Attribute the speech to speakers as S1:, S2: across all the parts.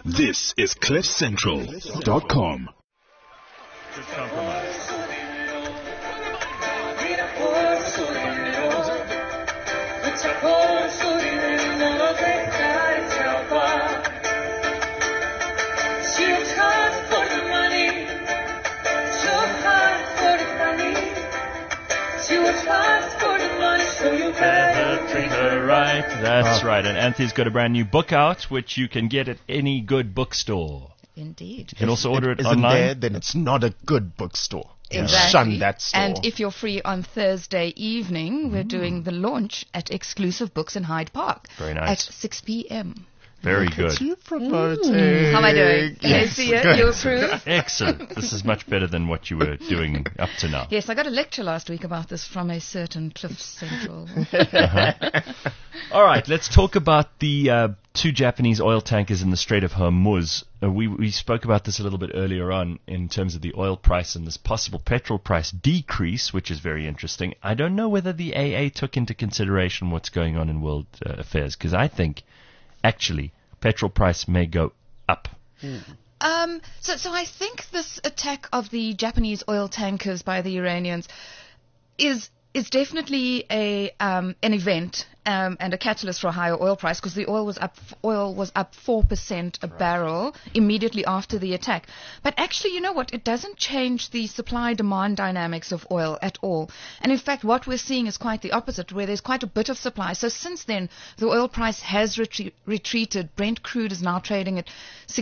S1: This is CliffCentral.com.
S2: Treat her right. That's right. And Anthony's got a brand new book out, which you can get at any good bookstore.
S3: Indeed.
S2: You can also order it
S4: Isn't
S2: online.
S4: there, then it's not a good bookstore.
S3: Exactly.
S4: Shun that store.
S3: And if you're free on Thursday evening, we're doing the launch at Exclusive Books in Hyde Park.
S2: Very nice.
S3: At 6 p.m.
S2: Very good.
S4: You promoting.
S3: How am I doing?
S4: Yes.
S3: You approve?
S2: Excellent. This is much better than what you were doing up to now.
S3: Yes, I got a lecture last week about this from a certain Cliff Central.
S2: All right, let's talk about the two Japanese oil tankers in the Strait of Hormuz. We spoke about this a little bit earlier on in terms of the oil price and this possible petrol price decrease, which is very interesting. I don't know whether the AA took into consideration what's going on in world affairs, because I think actually petrol price may go up.
S3: So I think this attack of the Japanese oil tankers by the Iranians is definitely an event and a catalyst for a higher oil price, because the oil was up 4% a barrel immediately after the attack. But actually, you know what? It doesn't change the supply-demand dynamics of oil at all. And in fact, what we're seeing is quite the opposite, where there's quite a bit of supply. So since then, the oil price has retreated. Brent crude is now trading at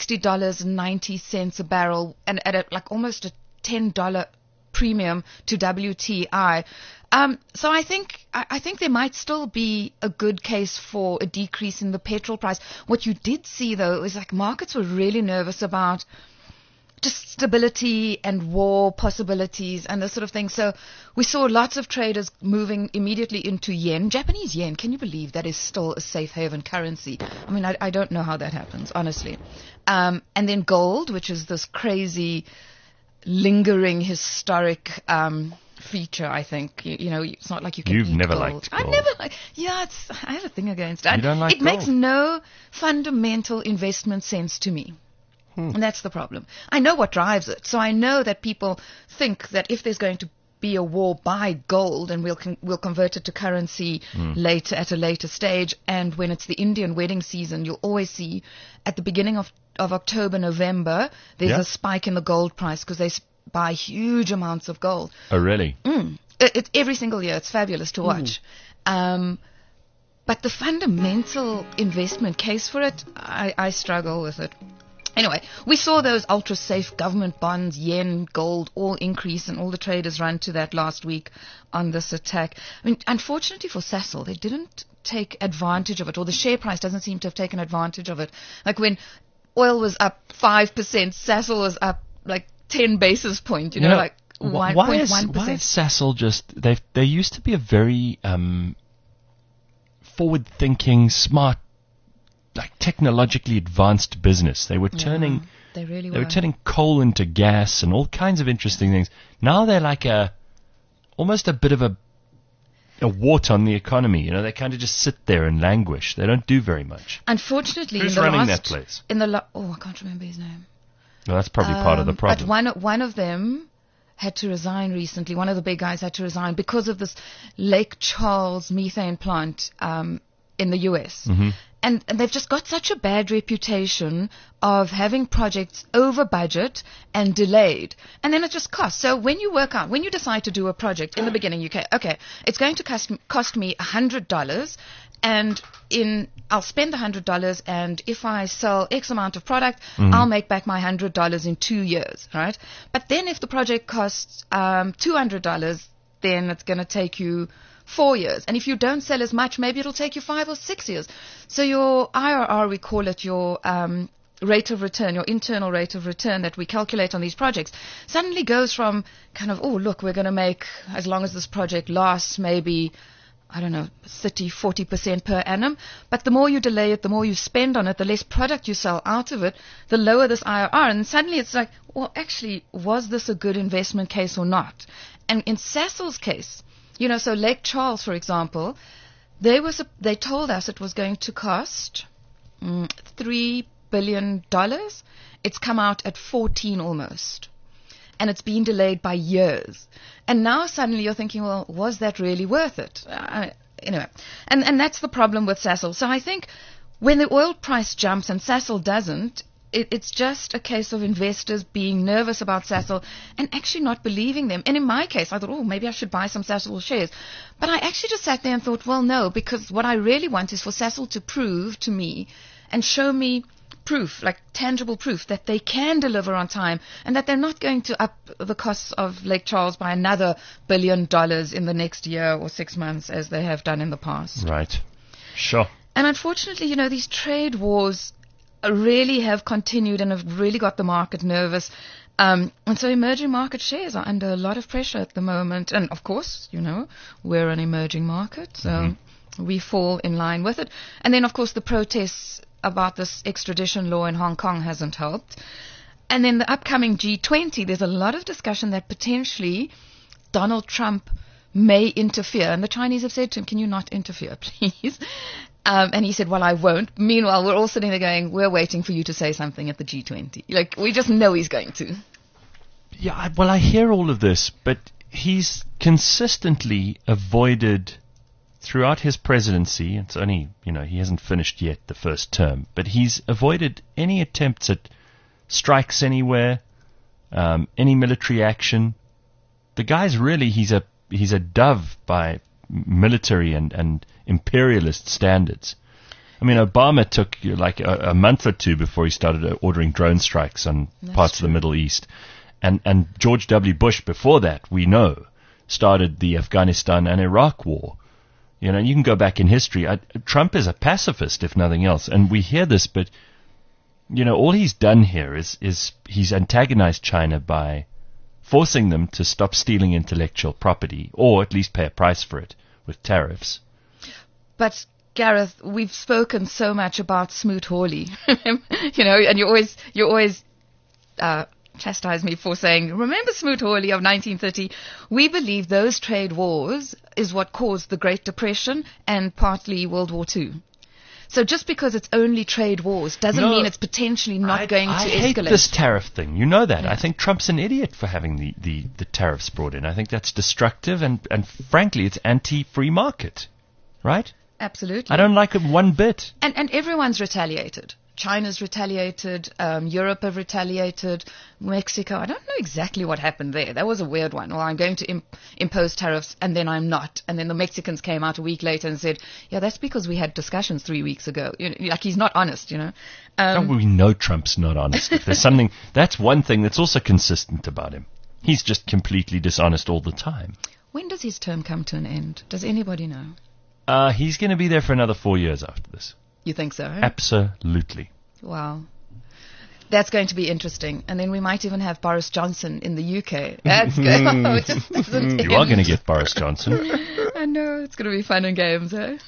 S3: $60.90 a barrel, and at almost a $10 premium to WTI. So I think there might still be a good case for a decrease in the petrol price. What you did see, though, is markets were really nervous about just stability and war possibilities and this sort of thing. So we saw lots of traders moving immediately into yen. Japanese yen, can you believe that is still a safe haven currency? I mean, I don't know how that happens, honestly. And then gold, which is this crazy, lingering, historic feature, I think. You know, it's not like you can
S2: You've
S3: eat
S2: never
S3: gold.
S2: liked gold.
S3: I never I have a thing against it.
S2: You don't like
S3: it makes
S2: gold?
S3: no fundamental investment sense to me. And that's the problem. I know what drives it. So I know that people think that if there's going to be a war, buy gold, and we'll convert it to currency later, at a later stage. And when it's the Indian wedding season, you'll always see at the beginning of October, November, there's a spike in the gold price, because they buy huge amounts of gold.
S2: Oh, really?
S3: It's every single year. It's fabulous to watch. But the fundamental investment case for it, I struggle with it. Anyway, we saw those ultra-safe government bonds, yen, gold, all increase, and all the traders ran to that last week on this attack. I mean, unfortunately for Sasol, they didn't take advantage of it, or the share price doesn't seem to have taken advantage of it. Like when oil was up 5%, Sasol was up 10 basis points,
S2: why
S3: 1.1%.
S2: is Sasol just... They used to be a very forward-thinking, smart, technologically advanced business. They were turning...
S3: They really
S2: They were turning coal into gas and all kinds of interesting things. Now they're like almost a bit of a wart on the economy. You know, they kind of just sit there and languish. They don't do very much.
S3: Unfortunately,
S2: Who's
S3: in the
S2: running
S3: last,
S2: that place?
S3: I can't remember his name.
S2: Well, that's probably part of the problem.
S3: But one of them had to resign recently. One of the big guys had to resign because of this Lake Charles methane plant in the U.S. And they've just got such a bad reputation of having projects over budget and delayed. And then it just costs. So when you decide to do a project in the beginning, you okay, it's going to cost me $100, and I'll spend $100, and if I sell X amount of product, I'll make back my $100 in 2 years, right? But then if the project costs $200, then it's going to take you 4 years. And if you don't sell as much, maybe it'll take you 5 or 6 years. So your IRR, we call it your rate of return, your internal rate of return that we calculate on these projects, suddenly goes from kind of, we're going to make, as long as this project lasts, maybe, 30-40% per annum. But the more you delay it, the more you spend on it, the less product you sell out of it, the lower this IRR. And suddenly it's like, well, actually, was this a good investment case or not? And in Sasol's case, so Lake Charles, for example, they told us it was going to cost $3 billion. It's come out at 14 almost. And it's been delayed by years. And now suddenly you're thinking, well, was that really worth it? Anyway, and that's the problem with Sasol. So I think when the oil price jumps and Sasol doesn't, it's just a case of investors being nervous about Sasol and actually not believing them. And in my case, I thought, oh, maybe I should buy some Sasol shares. But I actually just sat there and thought, well, no, because what I really want is for Sasol to prove to me and show me proof, like tangible proof, that they can deliver on time and that they're not going to up the costs of Lake Charles by another $1 billion in the next year or 6 months as they have done in the past.
S2: Right. Sure.
S3: And unfortunately, these trade wars really have continued and have really got the market nervous. And so emerging market shares are under a lot of pressure at the moment. And of course, we're an emerging market, so we fall in line with it. And then, of course, the protests about this extradition law in Hong Kong hasn't helped. And then the upcoming G20, there's a lot of discussion that potentially Donald Trump may interfere. And the Chinese have said to him, can you not interfere, please? And he said, well, I won't. Meanwhile, we're all sitting there going, we're waiting for you to say something at the G20. Like, we just know he's going to.
S2: Yeah, well, I hear all of this, but he's consistently avoided, throughout his presidency, it's only, he hasn't finished yet the first term, but he's avoided any attempts at strikes anywhere, any military action. The guy's really, he's a dove by military and imperialist standards. I mean, Obama took like a month or two before he started ordering drone strikes on parts of the Middle East. And George W. Bush before that, we know, started the Afghanistan and Iraq war. You can go back in history. Trump is a pacifist, if nothing else. And we hear this, but, all he's done here is he's antagonized China by forcing them to stop stealing intellectual property, or at least pay a price for it with tariffs.
S3: But Gareth, we've spoken so much about Smoot-Hawley, and you always chastise me for saying, remember Smoot-Hawley of 1930? We believe those trade wars is what caused the Great Depression and partly World War II. So just because it's only trade wars doesn't mean it's potentially not going to escalate.
S2: I hate this tariff thing. You know that. Yeah. I think Trump's an idiot for having the tariffs brought in. I think that's destructive and frankly, it's anti-free market. Right?
S3: Absolutely.
S2: I don't like it one bit.
S3: And everyone's retaliated. China's retaliated, Europe have retaliated, Mexico. I don't know exactly what happened there. That was a weird one. Well, I'm going to impose tariffs, and then I'm not. And then the Mexicans came out a week later and said, yeah, that's because we had discussions 3 weeks ago. Like, he's not honest,
S2: we know Trump's not honest. If there's something, that's one thing that's also consistent about him. He's just completely dishonest all the time.
S3: When does his term come to an end? Does anybody know?
S2: He's going to be there for another 4 years after this.
S3: You think so?
S2: Absolutely.
S3: Wow. That's going to be interesting. And then we might even have Boris Johnson in the UK. That's good. It just doesn't
S2: You are going to get Boris Johnson.
S3: I know. It's going to be fun and games, eh?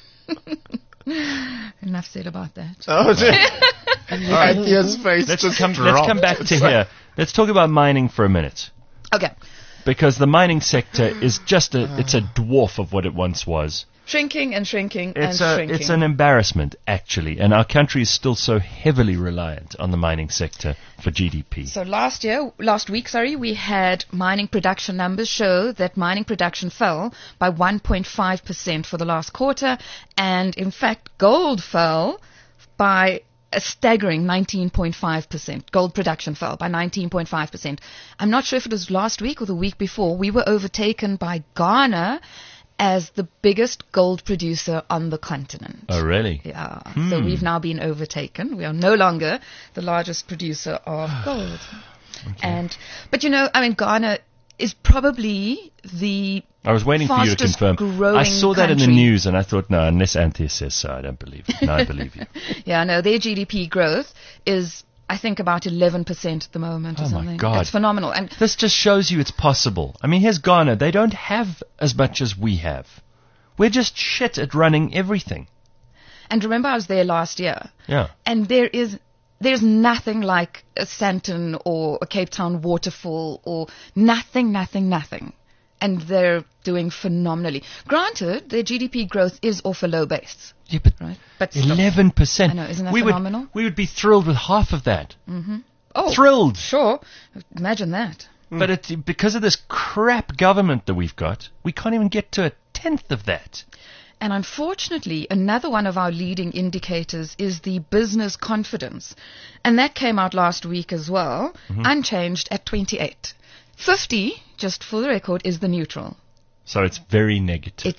S3: Enough said about that.
S4: Oh, right. His face
S2: let's
S4: just
S2: come back to
S4: it's
S2: here. Let's talk about mining for a minute.
S3: Okay.
S2: Because the mining sector is just it's a dwarf of what it once was.
S3: Shrinking and shrinking
S2: It's
S3: shrinking.
S2: an embarrassment, actually, and our country is still so heavily reliant on the mining sector for GDP.
S3: So last week, we had mining production numbers show that mining production fell by 1.5% for the last quarter, and in fact, gold fell by a staggering 19.5%. Gold production fell by 19.5%. I'm not sure if it was last week or the week before. We were overtaken by Ghana as the biggest gold producer on the continent.
S2: Oh, really?
S3: Yeah. So we've now been overtaken. We are no longer the largest producer of gold. Okay. But Ghana is probably the
S2: I was waiting for you to confirm. I saw that in the news and I thought, no, unless Anthea says so, I don't believe it. No, I believe you.
S3: Yeah, no, their GDP growth is, I think, about 11% at the moment or something.
S2: Oh, my God.
S3: It's phenomenal. And
S2: this just shows you it's possible. I mean, here's Ghana. They don't have as much as we have. We're just shit at running everything.
S3: And remember, I was there last year.
S2: Yeah.
S3: And there's nothing like a Sandton or a Cape Town waterfall or nothing. and they're doing phenomenally. Granted, their GDP growth is off a low base.
S2: Yeah, but
S3: Right. But still.
S2: 11%.
S3: I know, isn't that
S2: we
S3: phenomenal?
S2: We would be thrilled with half of that.
S3: Oh,
S2: Thrilled.
S3: sure. Imagine that.
S2: But because of this crap government that we've got, we can't even get to a tenth of that.
S3: And unfortunately, another one of our leading indicators is the business confidence. And that came out last week as well, unchanged at 28. 50, just for the record, is the neutral.
S2: So it's very negative.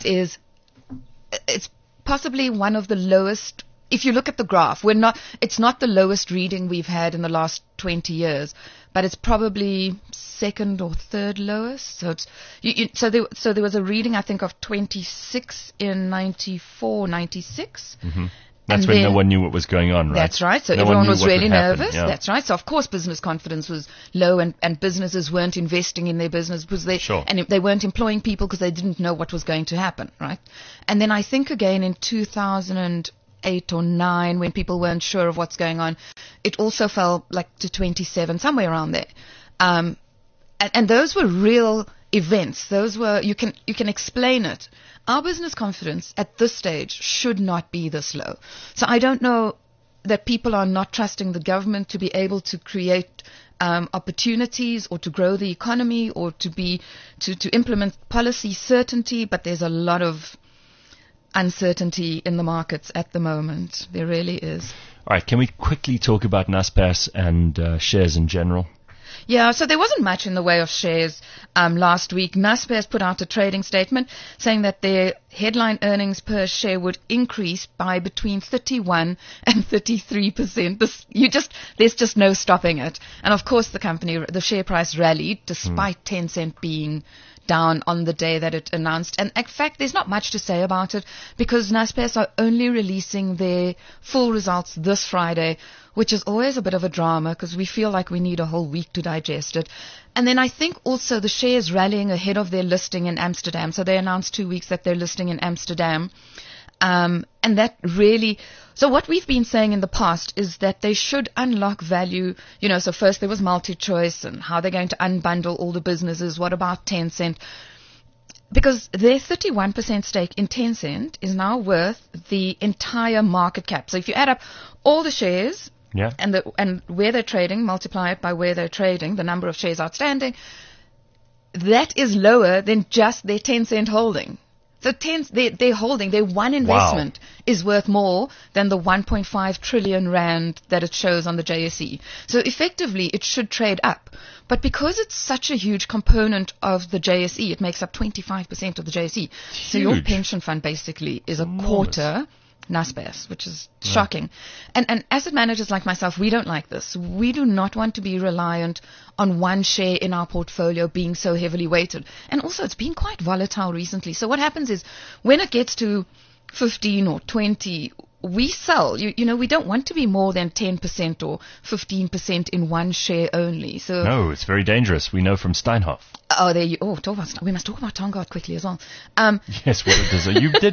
S3: It's possibly one of the lowest. If you look at the graph, it's not the lowest reading we've had in the last 20 years, but it's probably second or third lowest. So so there was a reading, I think, of 26 in 94, 96.
S2: That's when no one knew what was going on, right?
S3: That's right. So
S2: No one
S3: everyone
S2: knew
S3: was
S2: what would
S3: really
S2: happen,
S3: nervous.
S2: yeah.
S3: That's right. So of course business confidence was low, and businesses weren't investing in their business because
S2: Sure.
S3: they weren't employing people because they didn't know what was going to happen, right? And then I think again in 2008 or 9, when people weren't sure of what's going on, it also fell like to 27, somewhere around there. And those were real events. Those were, you can explain it. Our business confidence at this stage should not be this low. So I don't know that people are not trusting the government to be able to create opportunities or to grow the economy or to implement policy certainty, but there's a lot of uncertainty in the markets at the moment. There really is.
S2: All right, can we quickly talk about Naspers and shares in general?
S3: Yeah, so there wasn't much in the way of shares last week. Naspers put out a trading statement saying that their headline earnings per share would increase by between 31 and 33%. There's just no stopping it. And of course the share price rallied despite Tencent being down on the day that it announced. And in fact, there's not much to say about it because Naspers are only releasing their full results this Friday, which is always a bit of a drama because we feel like we need a whole week to digest it. And then I think also the shares rallying ahead of their listing in Amsterdam. So they announced 2 weeks that they're listing in Amsterdam. And that really, so what we've been saying in the past is that they should unlock value. So first there was MultiChoice and how they're going to unbundle all the businesses. What about Tencent? Because their 31% stake in Tencent is now worth the entire market cap. So if you add up all the shares,
S2: Yeah.
S3: and where they're trading, multiply it by where they're trading, the number of shares outstanding, that is lower than just their 10-cent holding. So their holding, their one investment is worth more than the 1.5 trillion rand that it shows on the JSE. So effectively, it should trade up. But because it's such a huge component of the JSE, it makes up 25% of the JSE. So your
S2: Huge.
S3: pension fund basically is a quarter Naspers, which is shocking. And asset managers like myself, we don't like this. We do not want to be reliant on one share in our portfolio being so heavily weighted. And also, it's been quite volatile recently. So what happens is when it gets to 15 or 20, we sell. We don't want to be more than 10% or 15% in one share only. So
S2: No, it's very dangerous. We know from Steinhoff.
S3: we must talk about Tongaat quickly as well.
S2: Yes, what it is.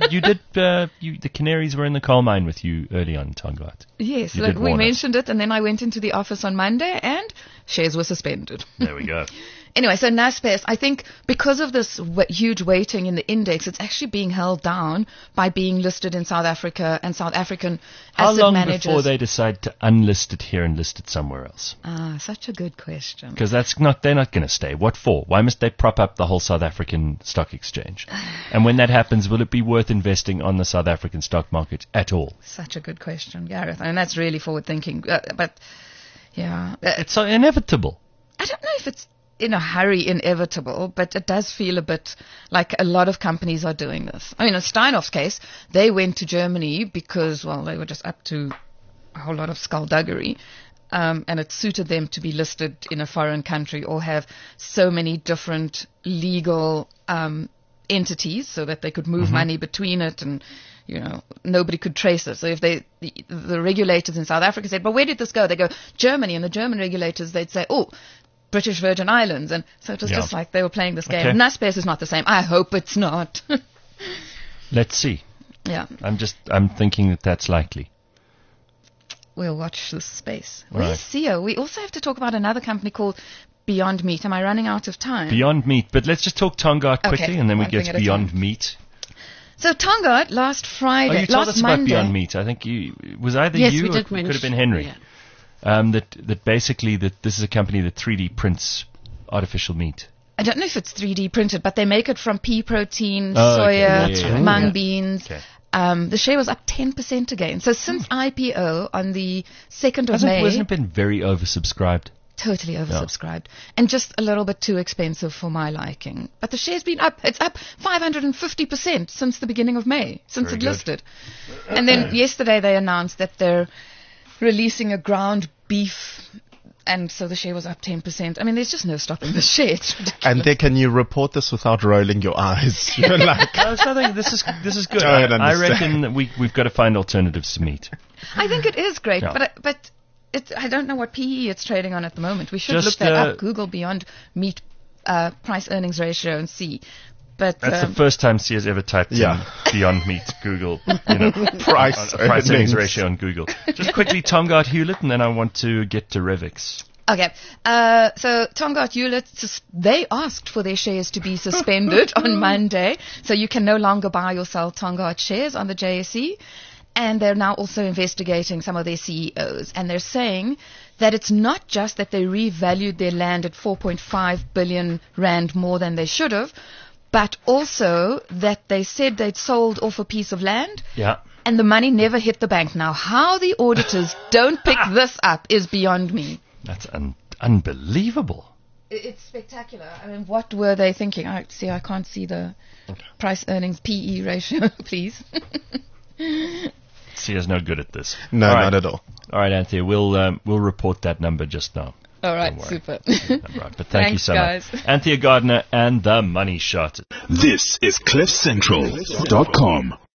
S2: The canaries were in the coal mine with you early on, Tongaat.
S3: Yes,
S2: You
S3: look,
S2: did
S3: we
S2: warn us.
S3: mentioned it, and then I went into the office on Monday, and shares were suspended.
S2: There we go.
S3: Anyway, so Naspers, I think because of this huge weighting in the index, it's actually being held down by being listed in South Africa and South African
S2: How
S3: asset
S2: long
S3: managers.
S2: before they decide to unlist it here and list it somewhere else?
S3: Such a good question.
S2: Because they're not going to stay. What for? Why must they prop up the whole South African stock exchange? And when that happens, will it be worth investing on the South African stock market at all?
S3: Such a good question, Gareth. And that's really forward thinking. But yeah,
S2: It's so inevitable.
S3: I don't know if it's in a hurry inevitable, but it does feel a bit like a lot of companies are doing this. I mean, in Steinhoff's case, they went to Germany because, they were just up to a whole lot of skullduggery. And it suited them to be listed in a foreign country or have so many different legal entities so that they could move money between it and, nobody could trace it. So if the regulators in South Africa said, but where did this go? They go, Germany. And the German regulators, they'd say, British Virgin Islands. And so it was just like they were playing this game.
S2: Okay.
S3: Naspers is not the same. I hope it's not.
S2: Let's see.
S3: Yeah.
S2: I'm thinking that that's likely.
S3: We'll watch this space.
S2: Right.
S3: Where's CEO? We also have to talk about another company called Beyond Meat. Am I running out of time?
S2: Beyond Meat. But let's just talk Tonguat quickly,
S3: Okay,
S2: and then we
S3: one
S2: get
S3: thing
S2: to
S3: at a
S2: Beyond
S3: time.
S2: Meat.
S3: So Tonguat last
S2: Oh,
S3: Friday,
S2: you told
S3: last
S2: us
S3: Monday.
S2: about Beyond Meat. I think it was either
S5: Yes,
S2: you
S5: we
S2: or
S5: did
S2: it could have
S5: mention-
S2: been Henry.
S5: yeah.
S2: That basically this is a company that 3D prints artificial meat.
S3: I don't know if it's 3D printed, but they make it from pea protein,
S2: Oh, okay.
S3: soya,
S2: Yeah, yeah,
S3: mung
S5: yeah.
S3: beans.
S2: Okay.
S3: The share was up 10% again. So since IPO on the 2nd of
S2: Hasn't
S3: May,
S2: it been very oversubscribed?
S3: totally oversubscribed and just a little bit too expensive for my liking. But the share's been up. It's up 550% since the beginning of May, since
S2: Very
S3: it
S2: good.
S3: listed. And then yesterday they announced that they're releasing a ground beef, and so the share was up 10%. I mean, there's just no stopping the share. It's ridiculous.
S4: And there, can you report this without rolling your eyes? You're like,
S2: No, it's nothing. This is good.
S4: Don't
S2: I
S4: understand.
S2: reckon that we've got to find alternatives to meat.
S3: I think it is great,
S2: Yeah.
S3: but I don't know what PE it's trading on at the moment. We should
S2: Just,
S3: look that up. Google Beyond Meat price earnings ratio and see. But
S2: That's the first time Sia's ever typed
S4: Yeah.
S2: in Beyond Meat Google,
S4: Price
S2: earnings
S4: earnings.
S2: ratio on Google. Just quickly, Tonguat Hewlett, and then I want to get to Revix.
S3: okay, so Tonguat Hewlett, they asked for their shares to be suspended on Monday, so you can no longer buy or sell Tonguat shares on the JSE. And they're now also investigating some of their CEOs. And they're saying that it's not just that they revalued their land at 4.5 billion rand more than they should have, but also that they said they'd sold off a piece of land
S2: Yeah.
S3: and the money never hit the bank. Now, how the auditors don't pick this up is beyond me.
S2: That's unbelievable.
S3: It's spectacular. I mean, what were they thinking? I can't see the price earnings PE ratio, please.
S2: Sia's no good at this.
S4: no,
S2: All right.
S4: not at all.
S2: All right, Anthea, we'll report that number just now.
S3: All right,
S2: Don't worry.
S3: super.
S2: Right, but thank you
S3: Thanks,
S2: so
S3: guys.
S2: much. Anthea Gardner and The Money Shot.
S1: This is CliffCentral.com.